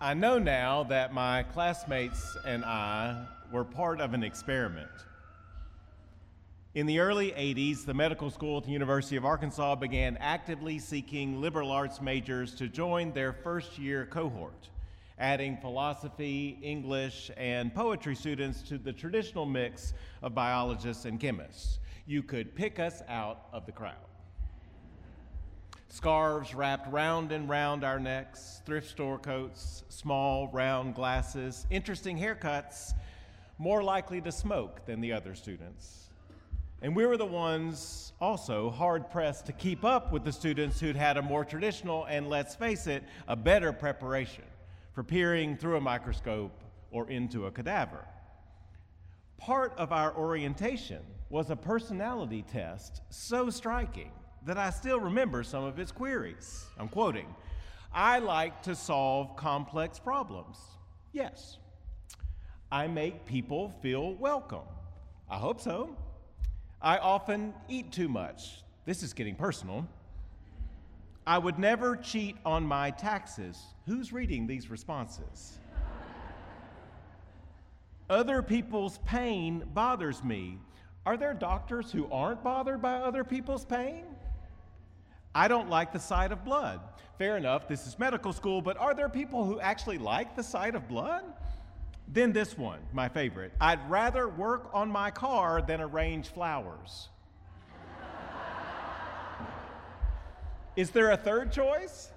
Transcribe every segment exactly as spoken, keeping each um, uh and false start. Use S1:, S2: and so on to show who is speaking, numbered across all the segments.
S1: I know now that my classmates and I were part of an experiment. In the early eighties, the medical school at the University of Arkansas began actively seeking liberal arts majors to join their first year cohort, adding philosophy, English, and poetry students to the traditional mix of biologists and chemists. You could pick us out of the crowd. Scarves wrapped round and round our necks, thrift store coats, small round glasses, interesting haircuts, more likely to smoke than the other students. And we were the ones also hard-pressed to keep up with the students who'd had a more traditional and, let's face it, a better preparation for peering through a microscope or into a cadaver. Part of our orientation was a personality test so striking that I still remember some of its queries. I'm quoting, "I like to solve complex problems. Yes. I make people feel welcome. I hope so. I often eat too much. This is getting personal. I would never cheat on my taxes." Who's reading these responses? "Other people's pain bothers me. Are there doctors who aren't bothered by other people's pain? I don't like the sight of blood." Fair enough, this is medical school, but are there people who actually like the sight of blood? Then this one, my favorite. "I'd rather work on my car than arrange flowers." Is there a third choice?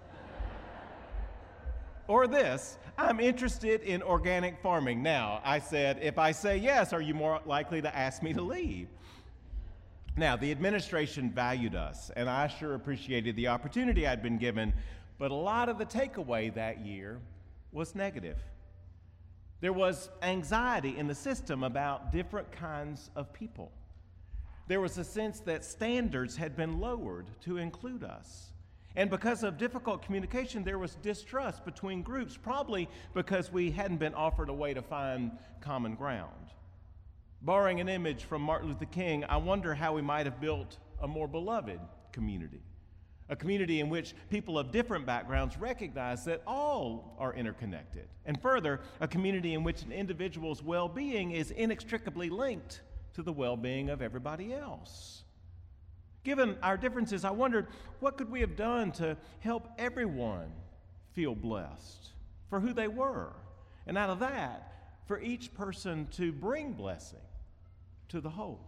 S1: Or this, "I'm interested in organic farming." Now, I said, if I say yes, are you more likely to ask me to leave? Now, the administration valued us, and I sure appreciated the opportunity I'd been given, but a lot of the takeaway that year was negative. There was anxiety in the system about different kinds of people. There was a sense that standards had been lowered to include us. And because of difficult communication, there was distrust between groups, probably because we hadn't been offered a way to find common ground. Borrowing an image from Martin Luther King, I wonder how we might have built a more beloved community, a community in which people of different backgrounds recognize that all are interconnected, and further, a community in which an individual's well-being is inextricably linked to the well-being of everybody else. Given our differences, I wondered, what could we have done to help everyone feel blessed for who they were, and out of that, for each person to bring blessing to the whole?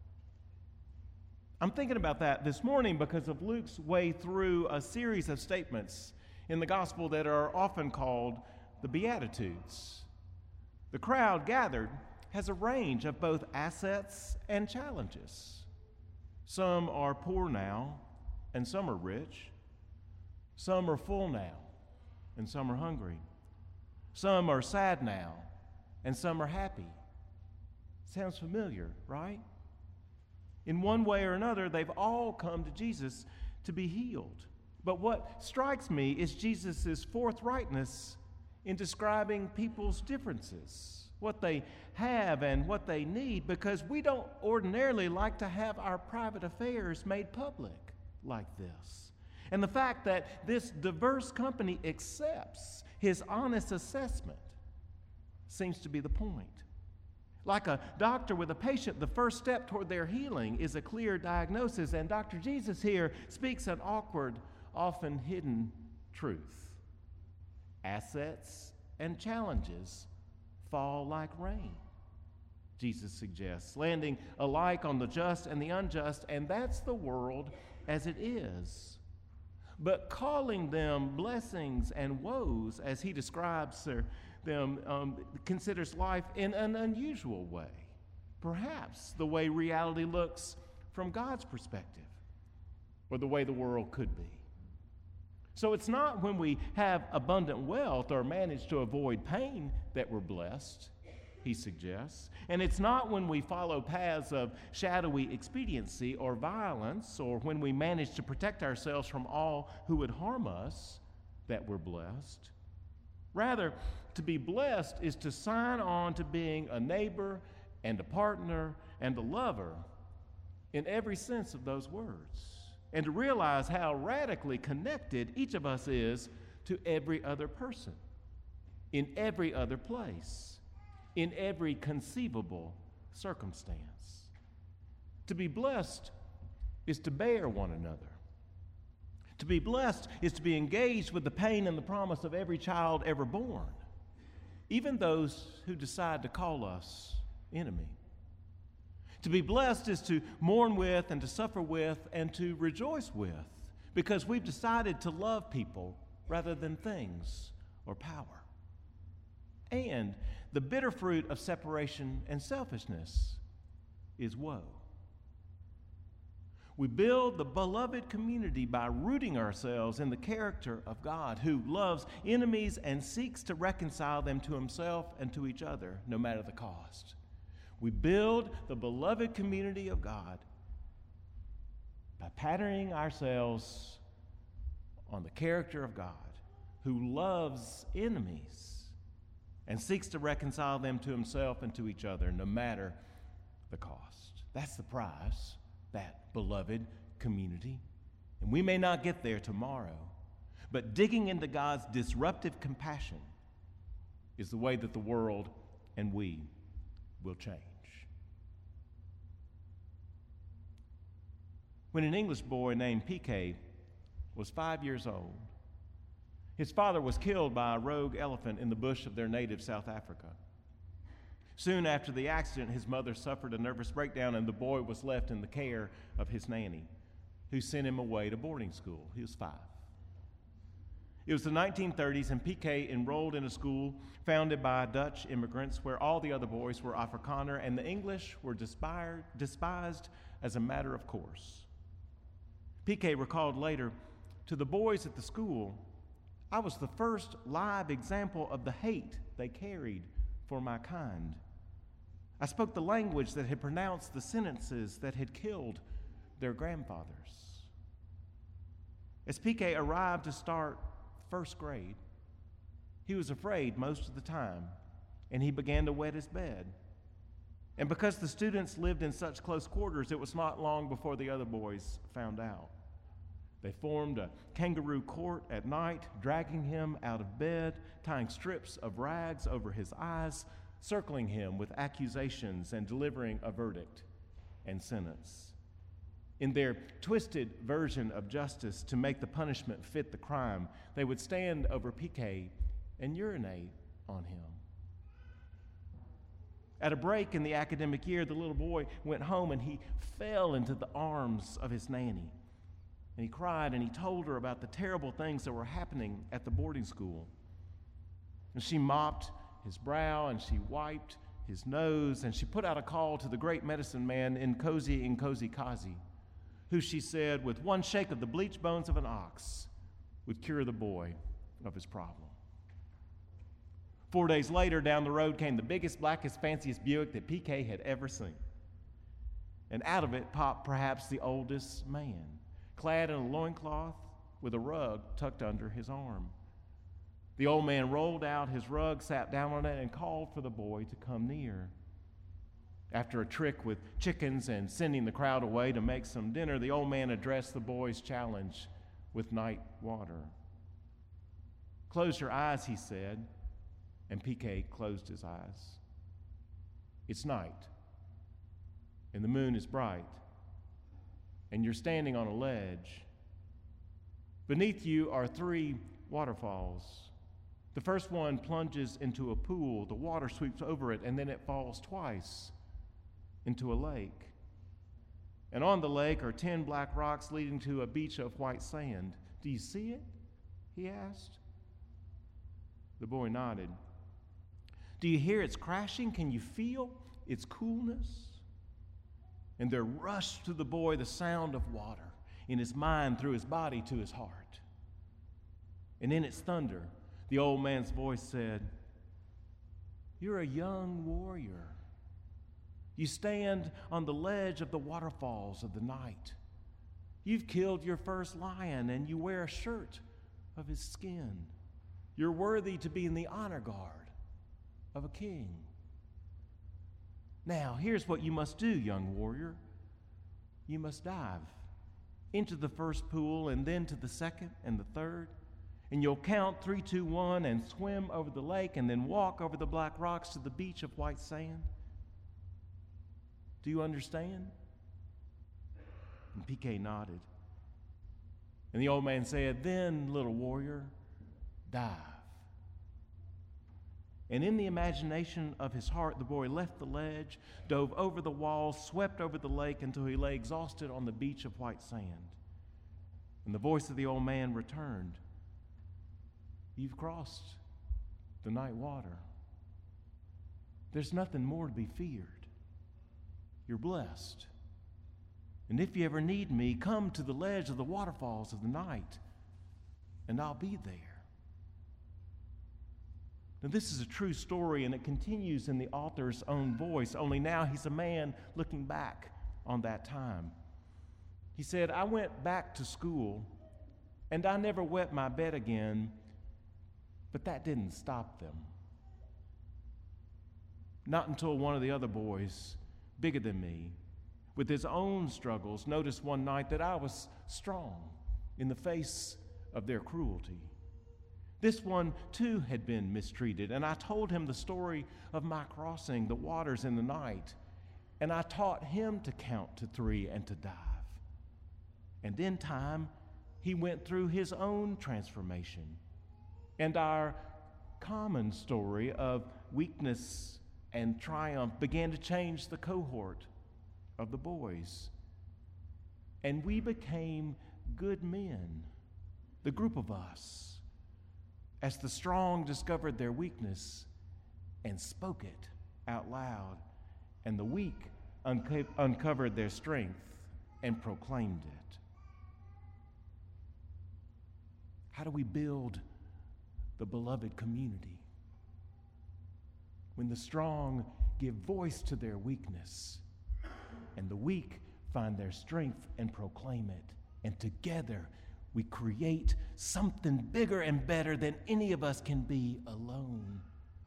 S1: I'm thinking about that this morning because of Luke's way through a series of statements in the gospel that are often called the Beatitudes. The crowd gathered has a range of both assets and challenges. Some are poor now, and some are rich. Some are full now, and some are hungry. Some are sad now, and some are happy. Sounds familiar, right? In one way or another, they've all come to Jesus to be healed. But what strikes me is Jesus' forthrightness in describing people's differences, what they have and what they need, because we don't ordinarily like to have our private affairs made public like this. And the fact that this diverse company accepts his honest assessment seems to be the point. Like a doctor with a patient, the first step toward their healing is a clear diagnosis, and Doctor Jesus here speaks an awkward, often hidden truth. Assets and challenges fall like rain, Jesus suggests, landing alike on the just and the unjust, and that's the world as it is. But calling them blessings and woes, as he describes their them um, considers life in an unusual way, perhaps the way reality looks from God's perspective, or the way the world could be. So it's not when we have abundant wealth or manage to avoid pain that we're blessed, he suggests. And it's not when we follow paths of shadowy expediency or violence, or when we manage to protect ourselves from all who would harm us, that we're blessed. Rather, to be blessed is to sign on to being a neighbor and a partner and a lover in every sense of those words, and to realize how radically connected each of us is to every other person. in every other place, in every conceivable circumstance. To be blessed is to bear one another. To be blessed is to be engaged with the pain and the promise of every child ever born, even those who decide to call us enemy. To be blessed is to mourn with and to suffer with and to rejoice with, because we've decided to love people rather than things or power. And the bitter fruit of separation and selfishness is woe. We build the beloved community by rooting ourselves in the character of God, who loves enemies and seeks to reconcile them to himself and to each other, no matter the cost. We build the beloved community of God by patterning ourselves on the character of God, who loves enemies and seeks to reconcile them to himself and to each other, no matter the cost. That's the prize, that beloved community. And we may not get there tomorrow, but digging into God's disruptive compassion is the way that the world and we will change. When an English boy named P K was five years old, his father was killed by a rogue elephant in the bush of their native South Africa. Soon after the accident, his mother suffered a nervous breakdown, and the boy was left in the care of his nanny, who sent him away to boarding school. He was five. It was the nineteen thirties, and P K enrolled in a school founded by Dutch immigrants where all the other boys were Afrikaner and the English were despised, despised as a matter of course. P K recalled later, to the boys at the school, I was the first live example of the hate they carried for my kind. I spoke the language that had pronounced the sentences that had killed their grandfathers. As P K arrived to start first grade, he was afraid most of the time, and he began to wet his bed. And because the students lived in such close quarters, it was not long before the other boys found out. They formed a kangaroo court at night, dragging him out of bed, tying strips of rags over his eyes, circling him with accusations and delivering a verdict and sentence. In their twisted version of justice to make the punishment fit the crime, they would stand over P K and urinate on him. At a break in the academic year, the little boy went home and he fell into the arms of his nanny. And he cried and he told her about the terrible things that were happening at the boarding school. And she mopped his brow and she wiped his nose and she put out a call to the great medicine man Nkosi Nkosi Kazi, who she said, with one shake of the bleached bones of an ox, would cure the boy of his problem. Four days later, down the road came the biggest, blackest, fanciest Buick that P K had ever seen. And out of it popped perhaps the oldest man, clad in a loincloth with a rug tucked under his arm. The old man rolled out his rug, sat down on it, and called for the boy to come near. After a trick with chickens and sending the crowd away to make some dinner, the old man addressed the boy's challenge with night water. Close your eyes, he said, and P K closed his eyes. It's night, and the moon is bright, and you're standing on a ledge. Beneath you are three waterfalls. The first one plunges into a pool. The water sweeps over it, and then it falls twice into a lake. And on the lake are ten black rocks leading to a beach of white sand. Do you see it? He asked. The boy nodded. Do you hear its crashing? Can you feel its coolness? And there rushed to the boy the sound of water in his mind, through his body to his heart. And in its thunder, the old man's voice said, you're a young warrior. You stand on the ledge of the waterfalls of the night. You've killed your first lion, and you wear a shirt of his skin. You're worthy to be in the honor guard of a king. Now, here's what you must do, young warrior. You must dive into the first pool and then to the second and the third. And you'll count three, two, one, and swim over the lake and then walk over the black rocks to the beach of white sand. Do you understand? And P K nodded. And the old man said, "Then, little warrior, dive." And in the imagination of his heart, the boy left the ledge, dove over the wall, swept over the lake until he lay exhausted on the beach of white sand. And the voice of the old man returned. "You've crossed the night water. There's nothing more to be feared. You're blessed. And if you ever need me, come to the ledge of the waterfalls of the night, and I'll be there." Now, this is a true story, and it continues in the author's own voice, only now he's a man looking back on that time. He said, "I went back to school, and I never wet my bed again, but that didn't stop them. Not until one of the other boys, bigger than me, with his own struggles, noticed one night that I was strong in the face of their cruelty. This one, too, had been mistreated, and I told him the story of my crossing the waters in the night, and I taught him to count to three and to dive. And in time, he went through his own transformation, and our common story of weakness and triumph began to change the cohort of the boys. And we became good men, the group of us, as the strong discovered their weakness and spoke it out loud, and the weak unco- uncovered their strength and proclaimed it. How do we build the beloved community? When the strong give voice to their weakness, and the weak find their strength and proclaim it. And together we create something bigger and better than any of us can be alone.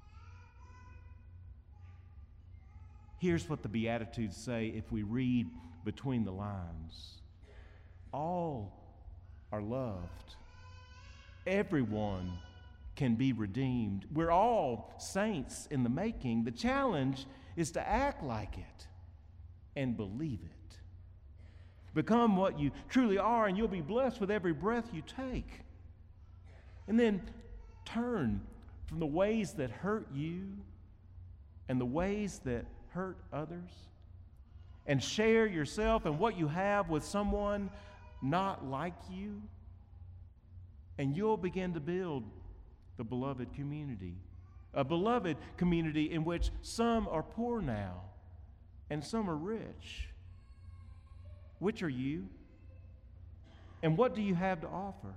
S1: Here's what the Beatitudes say if we read between the lines. All are loved. Everyone can be redeemed. We're all saints in the making. The challenge is to act like it and believe it. Become what you truly are, and you'll be blessed with every breath you take. And then turn from the ways that hurt you and the ways that hurt others, and share yourself and what you have with someone not like you, and you'll begin to build the beloved community. A beloved community in which some are poor now and some are rich. Which are you? And what do you have to offer?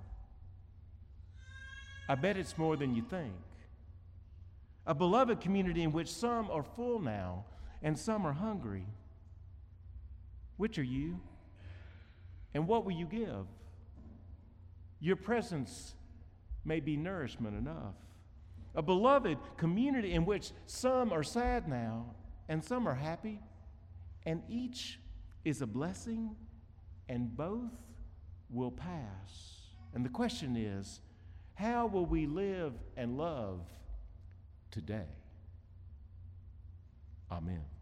S1: I bet it's more than you think. A beloved community in which some are full now and some are hungry. Which are you? And what will you give? Your presence may be nourishment enough. A beloved community in which some are sad now and some are happy, and each is a blessing and both will pass. And the question is, how will we live and love today? Amen.